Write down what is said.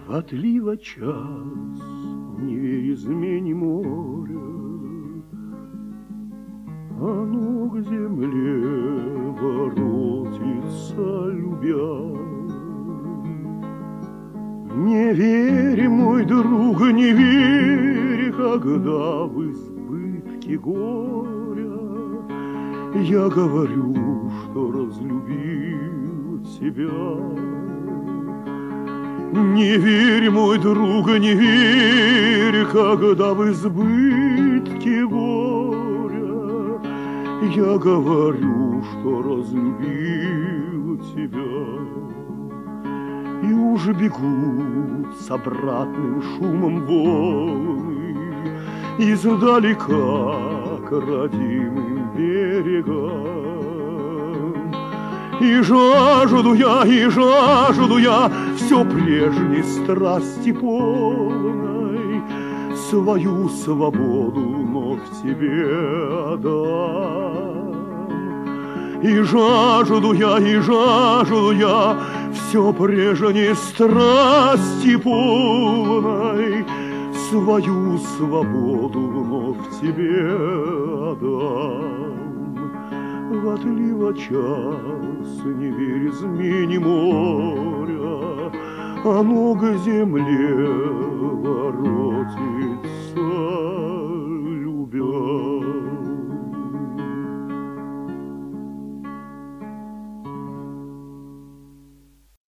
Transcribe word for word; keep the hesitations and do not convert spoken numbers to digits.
В отлива час, не верь измене моря, оно к земле воротится, любя. Не верь, мой друг, не верь, когда в избытке горя я говорю, что разлюбил тебя. Не верь, мой друг, не верь, когда в избытке горя я говорю, что разлюбил тебя. И уж бегут с обратным шумом волны издалека к родимым берегам. И жажду я, и жажду я все прежней страсти полной, свою свободу вновь тебе отдам. И жажду я, и жажду я все прежней страсти полной, свою свободу вновь тебе отдам. В отлива час, не верь измене моря, оно к земле воротится.